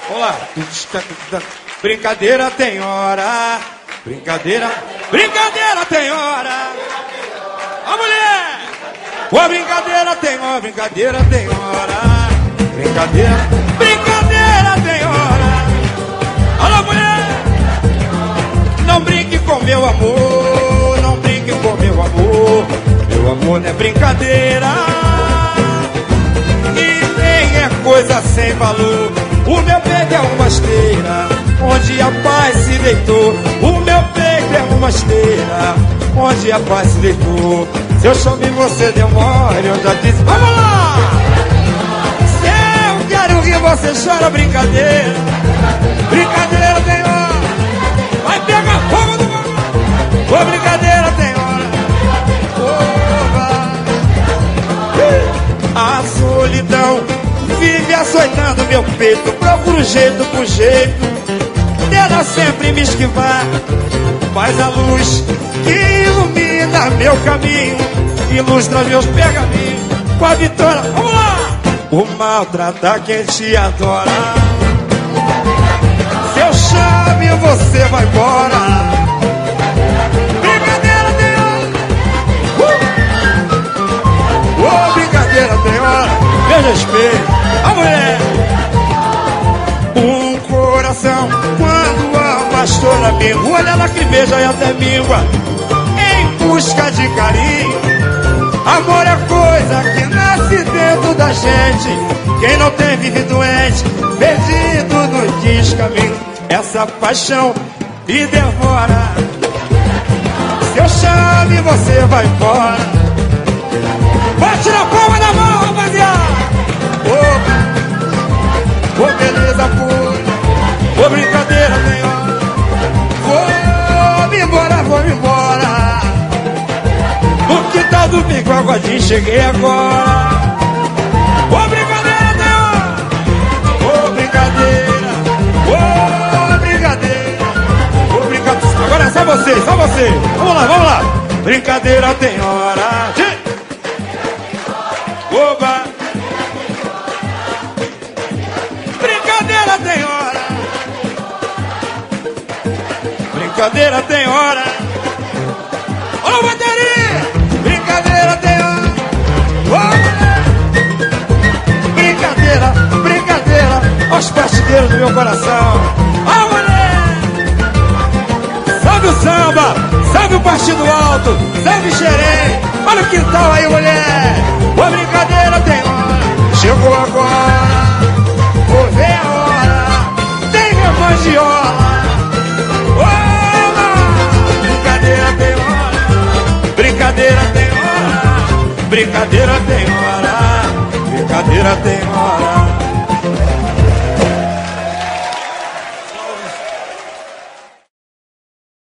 Olá. Brincadeira tem hora. Brincadeira tem hora. A mulher! A brincadeira tem hora, brincadeira tem hora. Brincadeira tem hora. Alô, mulher! Não brinque com meu amor, não brinque com meu amor. Meu amor não é brincadeira e nem é coisa sem valor. O meu peito é uma esteira onde a paz se deitou. O meu peito é uma esteira onde a paz se deitou. Se eu chamo e você deu mole, eu já disse, vamos lá! Se eu quero rir, você chora, brincadeira. Brincadeira tem hora. Vai pegar fogo do mundo. Ô, brincadeira tem hora. A solidão vive açoitando meu peito. Procuro jeito por jeito dela sempre me esquivar. Mas a luz que ilumina meu caminho ilustra meus pergaminhos com a vitória. Vamos lá! O maltrata quem te adora. Se eu chamo, você vai embora. Brincadeira tem hora. Oh, brincadeira tem hora. Veja espelho. A mulher. Um coração quando ama estoura amigo. Olha ela que beija e até míngua em busca de carinho. Amor é coisa que nasce dentro da gente. Quem não tem vive doente, perdido no descaminho. Essa paixão me devora. Se eu chamo e você vai embora. Bate na palma da mão, rapaziada. Ô, beleza pura. Ô, brincadeira tem hora. Vou-me embora. No quintal do bico aguadinho cheguei agora. Ô, brincadeira tem hora. Ô, brincadeira. Ô, brincadeira. Ô, brincadeira. Agora é só você. Vamos lá. Brincadeira tem hora. Oba. Brincadeira tem hora. Brincadeira tem hora. Ô, bateria. Brincadeira tem hora. Ô, brincadeira. Aos bastideiros do meu coração. Ó, mulher. Salve o samba. Salve o partido alto. Salve o xerém. Olha o quintal aí, mulher. Ô, brincadeira tem hora. Chegou agora. Vou ver a hora. Tem minha mandiola. Brincadeira tem hora. Brincadeira tem hora. Brincadeira tem hora. Brincadeira tem hora.